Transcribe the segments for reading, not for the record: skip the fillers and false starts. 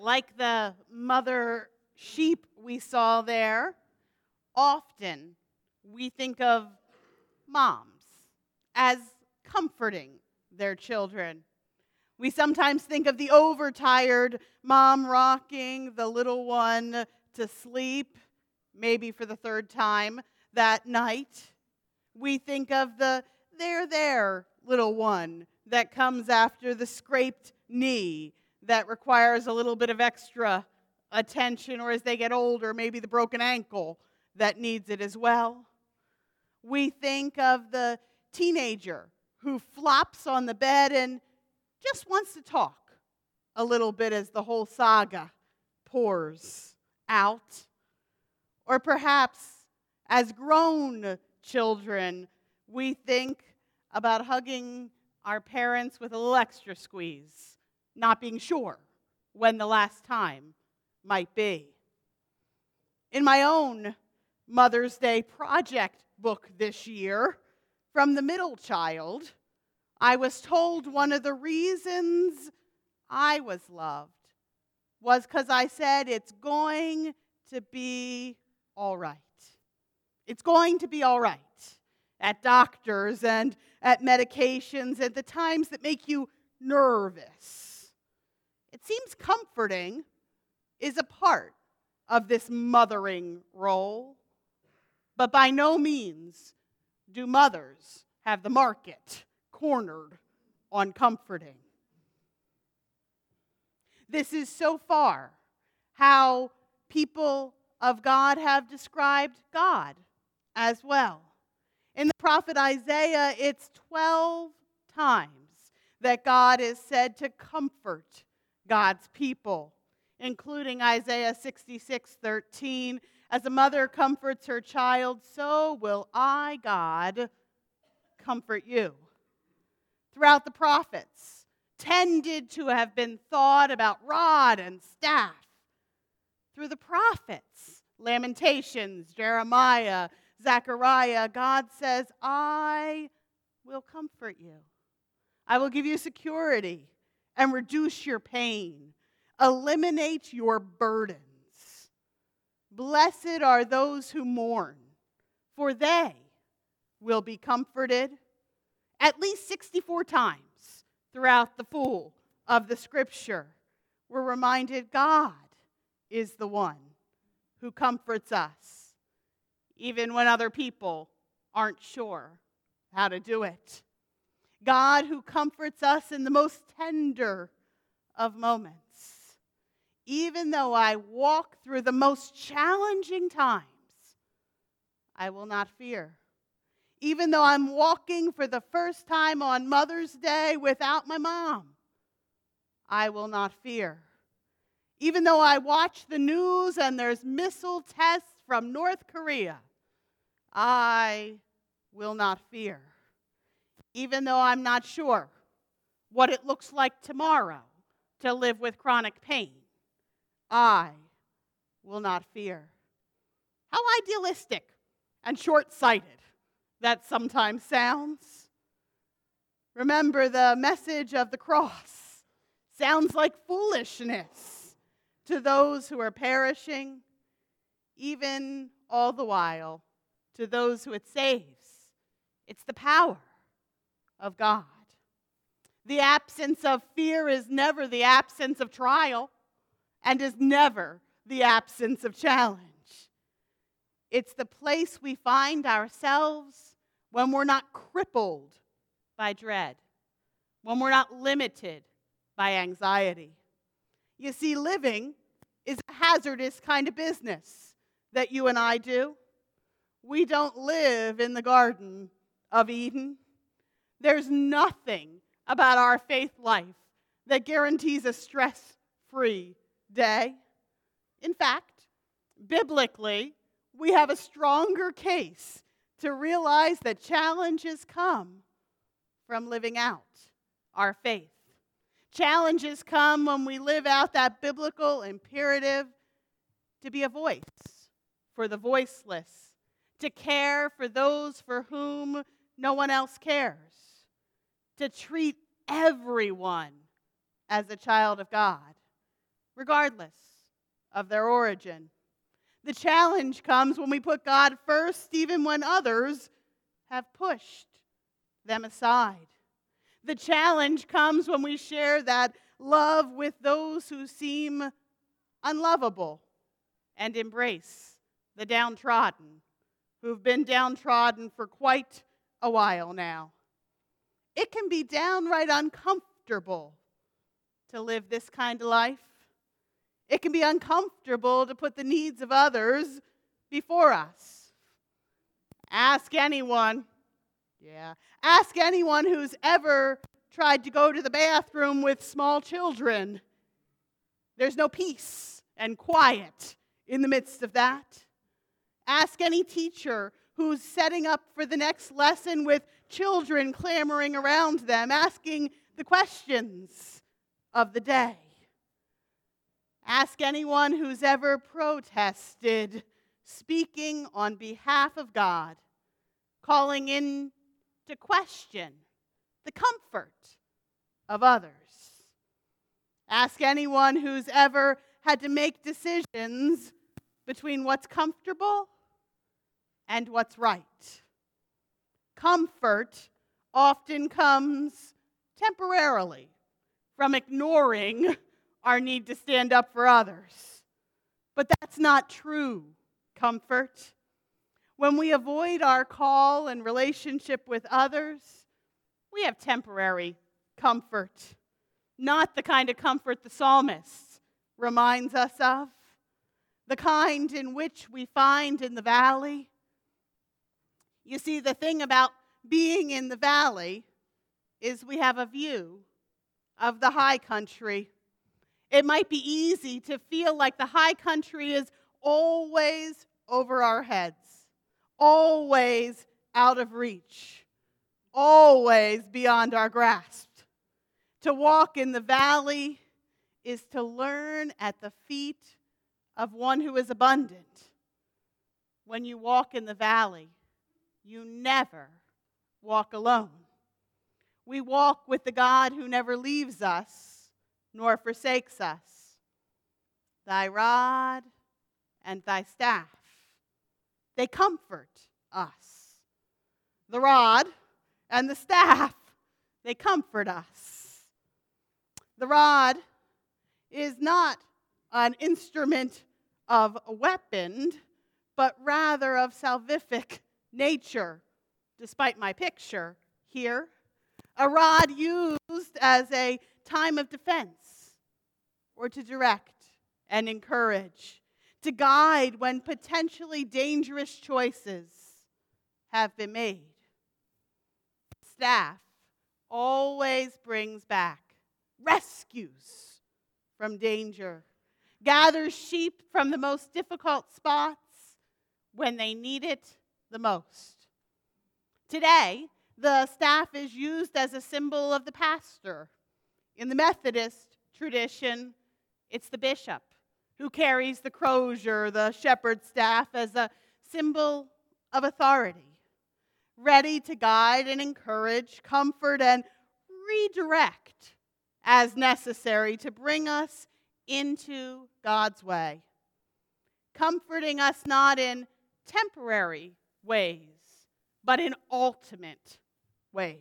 like the mother sheep we saw there, often we think of moms as comforting their children. We sometimes think of the overtired mom rocking the little one to sleep, maybe for the third time that night. We think of the there, little one that comes after the scraped knee that requires a little bit of extra attention, or as they get older, maybe the broken ankle that needs it as well. We think of the teenager who flops on the bed and just wants to talk a little bit as the whole saga pours out. Or perhaps as grown children, we think about hugging our parents with a little extra squeeze, not being sure when the last time might be. In my own Mother's Day project book this year, from the middle child, I was told one of the reasons I was loved was because I said, it's going to be all right. It's going to be all right at doctors and at medications at the times that make you nervous. It seems comforting is a part of this mothering role, but by no means do mothers have the market cornered on comforting. This is so far how people of God have described God as well. In the prophet Isaiah, it's 12 times that God is said to comfort God's people, including Isaiah 66:13. As a mother comforts her child, so will I, God, comfort you. Throughout the prophets, tended to have been thought about rod and staff. Through the prophets, Lamentations, Jeremiah, Zechariah, God says, I will comfort you. I will give you security and reduce your pain, eliminate your burdens. Blessed are those who mourn, for they will be comforted. At least 64 times throughout the full of the Scripture, we're reminded God is the one who comforts us, even when other people aren't sure how to do it. God who comforts us in the most tender of moments. Even though I walk through the most challenging times, I will not fear. Even though I'm walking for the first time on Mother's Day without my mom, I will not fear. Even though I watch the news and there's missile tests from North Korea, I will not fear. Even though I'm not sure what it looks like tomorrow to live with chronic pain, I will not fear. How idealistic and short-sighted that sometimes sounds. Remember, the message of the cross sounds like foolishness to those who are perishing, even all the while to those who it saves. It's the power of God. The absence of fear is never the absence of trial and is never the absence of challenge. It's the place we find ourselves when we're not crippled by dread, when we're not limited by anxiety. You see, living is a hazardous kind of business that you and I do. We don't live in the Garden of Eden. There's nothing about our faith life that guarantees a stress-free day. In fact, biblically, we have a stronger case to realize that challenges come from living out our faith. Challenges come when we live out that biblical imperative to be a voice for the voiceless, to care for those for whom no one else cares, to treat everyone as a child of God, regardless of their origin. The challenge comes when we put God first, even when others have pushed them aside. The challenge comes when we share that love with those who seem unlovable and embrace the downtrodden, who've been downtrodden for quite a while now. It can be downright uncomfortable to live this kind of life. It can be uncomfortable to put the needs of others before us. Ask anyone who's ever tried to go to the bathroom with small children. There's no peace and quiet in the midst of that. Ask any teacher who's setting up for the next lesson with children clamoring around them, asking the questions of the day. Ask anyone who's ever protested, speaking on behalf of God, calling in to question the comfort of others. Ask anyone who's ever had to make decisions between what's comfortable and what's right. Comfort often comes temporarily from ignoring our need to stand up for others. But that's not true comfort. When we avoid our call and relationship with others, we have temporary comfort. Not the kind of comfort the psalmist reminds us of. The kind in which we find in the valley. You see, the thing about being in the valley is we have a view of the high country. It might be easy to feel like the high country is always over our heads, always out of reach, always beyond our grasp. To walk in the valley is to learn at the feet of one who is abundant. When you walk in the valley, you never walk alone. We walk with the God who never leaves us nor forsakes us. Thy rod and thy staff, they comfort us. The rod and the staff, they comfort us. The rod is not an instrument of a weapon, but rather of salvific nature, despite my picture here. A rod used as a time of defense, or to direct and encourage, to guide when potentially dangerous choices have been made. Staff always brings back, rescues from danger, gathers sheep from the most difficult spots when they need it the most. Today, the staff is used as a symbol of the pastor. In the Methodist tradition, it's the bishop who carries the crozier, the shepherd's staff, as a symbol of authority, ready to guide and encourage, comfort, and redirect as necessary to bring us into God's way, comforting us not in temporary ways, but in ultimate ways.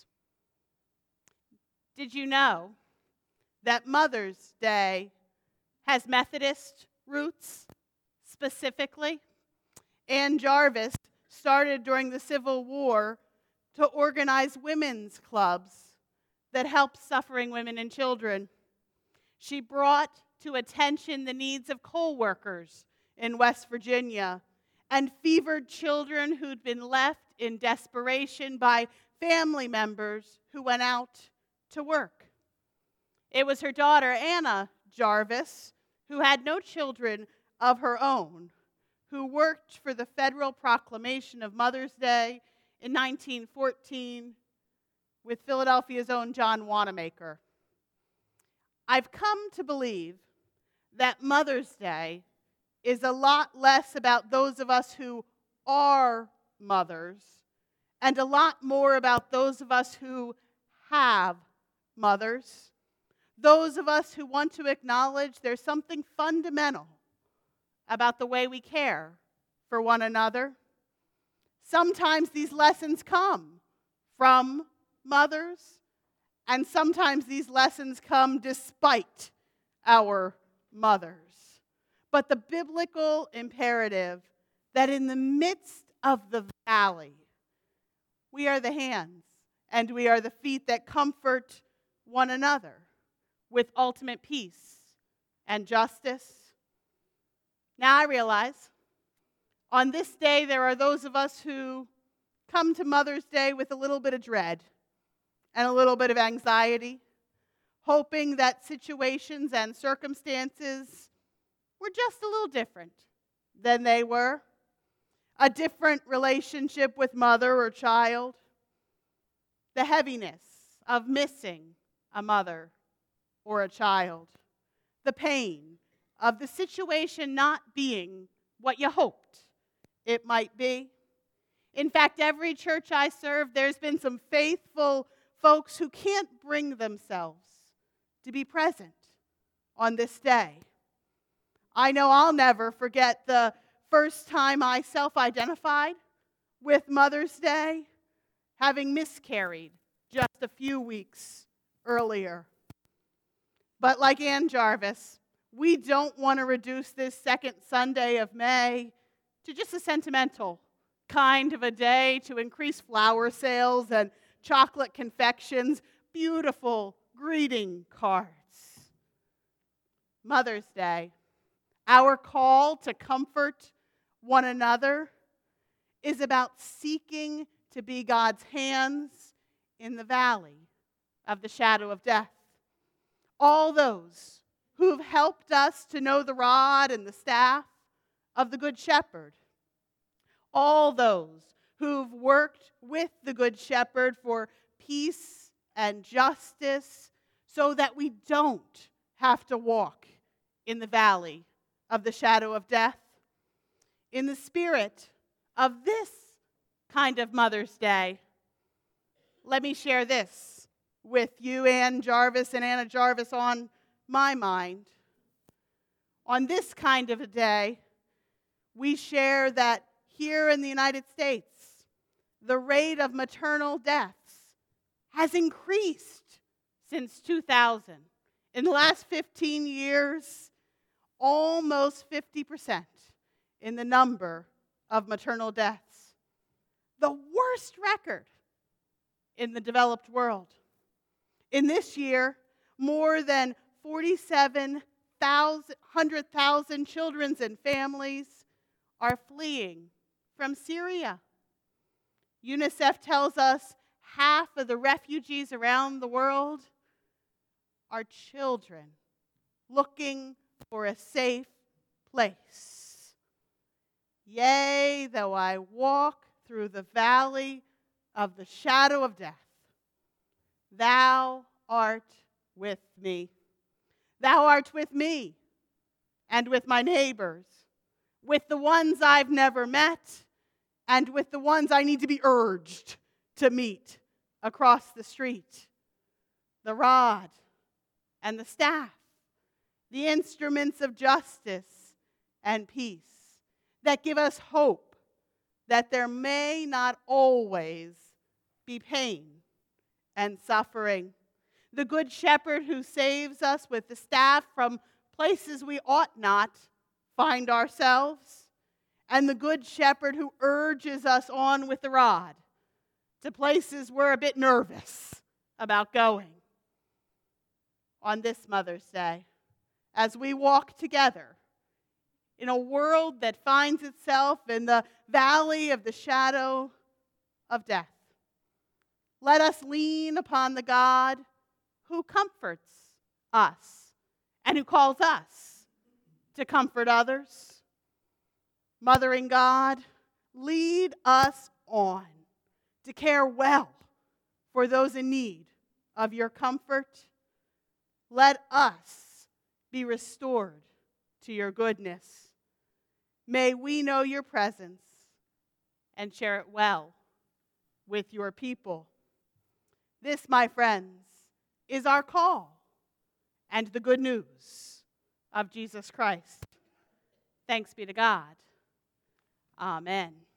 Did you know that Mother's Day has Methodist roots specifically? Ann Jarvis started during the Civil War to organize women's clubs that helped suffering women and children. She brought to attention the needs of coal workers in West Virginia and fevered children who'd been left in desperation by family members who went out to work. It was her daughter, Anna Jarvis, who had no children of her own, who worked for the federal proclamation of Mother's Day in 1914 with Philadelphia's own John Wanamaker. I've come to believe that Mother's Day is a lot less about those of us who are mothers and a lot more about those of us who have mothers, Those of us who want to acknowledge there's something fundamental about the way we care for one another. Sometimes these lessons come from mothers, and sometimes these lessons come despite our mothers. But the biblical imperative that in the midst of the valley, we are the hands and we are the feet that comfort one another with ultimate peace and justice. Now I realize on this day there are those of us who come to Mother's Day with a little bit of dread and a little bit of anxiety, hoping that situations and circumstances were just a little different than they were. A different relationship with mother or child. The heaviness of missing a mother or a child. The pain of the situation not being what you hoped it might be. In fact, every church I serve, there's been some faithful folks who can't bring themselves to be present on this day. I know I'll never forget the first time I self-identified with Mother's Day, having miscarried just a few weeks earlier. But like Ann Jarvis, we don't want to reduce this second Sunday of May to just a sentimental kind of a day to increase flower sales and chocolate confections, beautiful greeting cards. Mother's Day, our call to comfort one another, is about seeking to be God's hands in the valley of the shadow of death. All those who've helped us to know the rod and the staff of the Good Shepherd. All those who've worked with the Good Shepherd for peace and justice so that we don't have to walk in the valley of the shadow of death. In the spirit of this kind of Mother's Day, let me share this with you, Ann Jarvis and Anna Jarvis, on my mind. On this kind of a day, we share that here in the United States, the rate of maternal deaths has increased since 2000. In the last 15 years, almost 50% in the number of maternal deaths. The worst record in the developed world. In this year, more than 47,000 children and families are fleeing from Syria. UNICEF tells us half of the refugees around the world are children looking for a safe place. Yea, though I walk through the valley of the shadow of death, thou art with me. Thou art with me and with my neighbors, with the ones I've never met, and with the ones I need to be urged to meet across the street. The rod and the staff, the instruments of justice and peace that give us hope that there may not always be pain and suffering. The Good Shepherd who saves us with the staff from places we ought not find ourselves, and the Good Shepherd who urges us on with the rod to places we're a bit nervous about going. On this Mother's Day, as we walk together in a world that finds itself in the valley of the shadow of death, let us lean upon the God who comforts us and who calls us to comfort others. Mothering God, lead us on to care well for those in need of your comfort. Let us be restored to your goodness. May we know your presence and share it well with your people. This, my friends, is our call and the good news of Jesus Christ. Thanks be to God. Amen.